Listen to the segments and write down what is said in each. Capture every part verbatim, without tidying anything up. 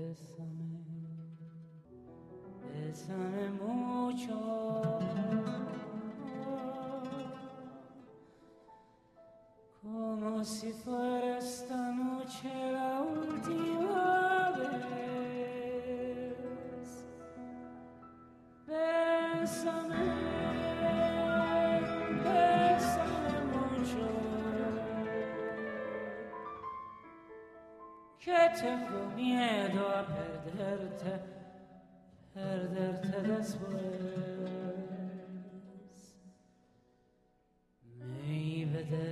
Bésame, bésame mucho, como si fuera esta noche la última vez. Bésame, bésame mucho, que tengo miedo a perderte, perderte después. Mi bede,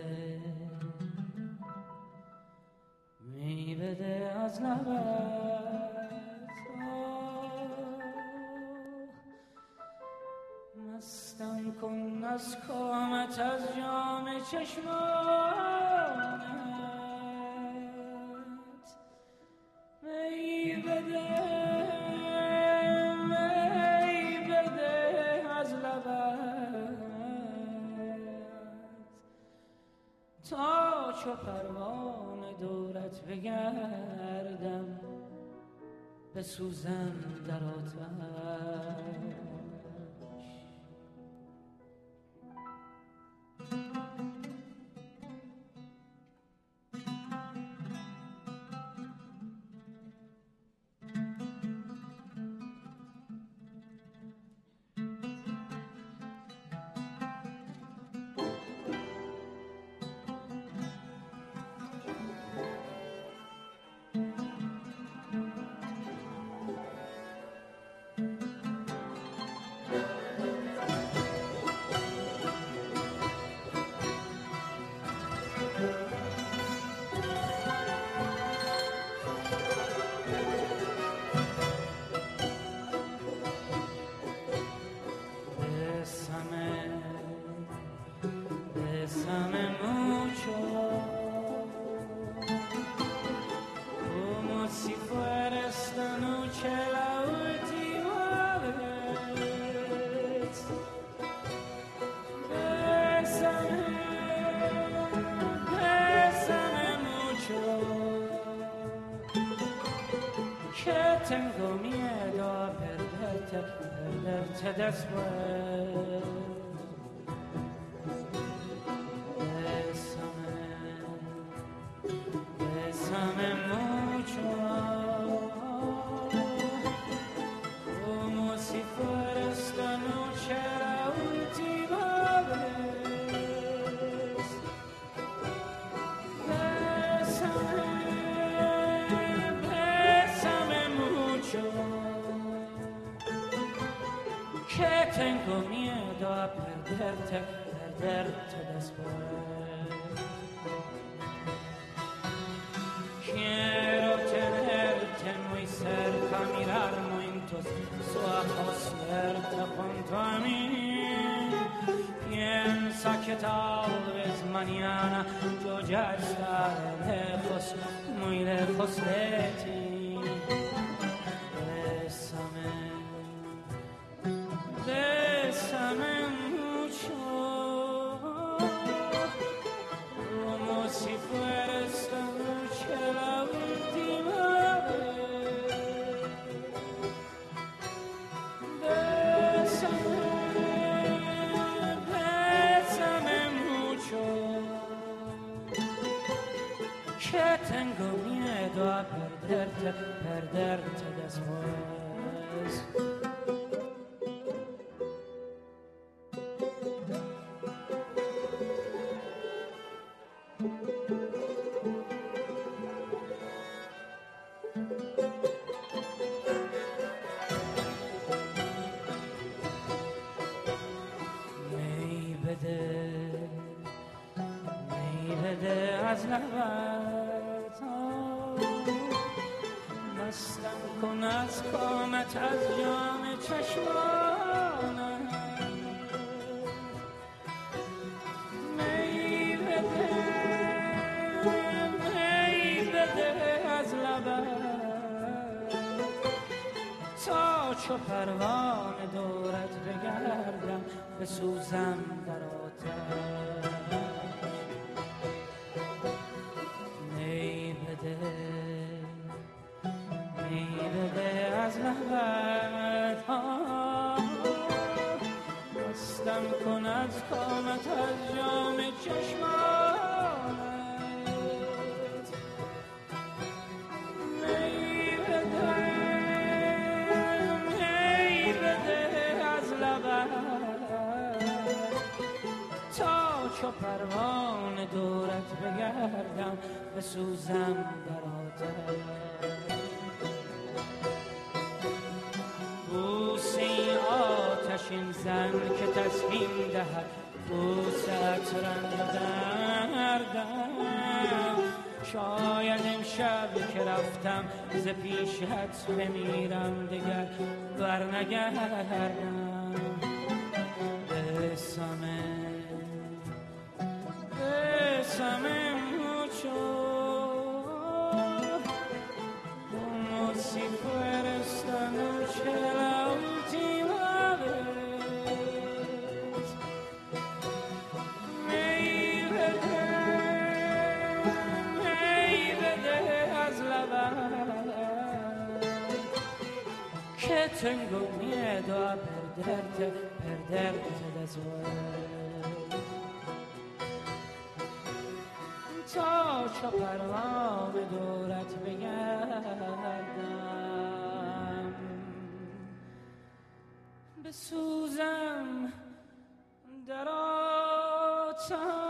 mi bede az لبت مستم کن از کامت از جام چشمانت می بده می بده از لبت تا چو پروانه دورت بگردم بسوزم در آتش. Tengo miedo a perderte, perderte después. Bésame, bésame mucho, como si fuera esta noche la última vez. Bésame, que tengo miedo a perderte, perderte después. Quiero tenerte muy cerca, mirar muy en tus ojos, verte junto a mí. Piensa que tal vez mañana yo ya estaré lejos, muy lejos de ti. Bésame mucho, como si fuera esta noche la última vez. Bésame, bésame mucho, que tengo miedo a perderte, perderte después. از لبت مستم کن از کامت از جام چشمانت می بده می بده از لبت تا چو پروانه دورت بگردم بسوزم در آتش. می بده می کامت از جام چشمانت می بده می بده از لبت تا چو پروانه دورت بگردم بسوزم در آتش بوسه این آتشین زن که تسکین دهد بوسه‌ات رنج دردم شاید امشب که رفتم ز پیشت بمیرم دگر برنگردم بسمه بسمه mucho como si fuera esta noche la última vez me bede me bede az lavar que tengo miedo a perderte perderte después تا چو پروانه دورت بگردم بسوزم در آتش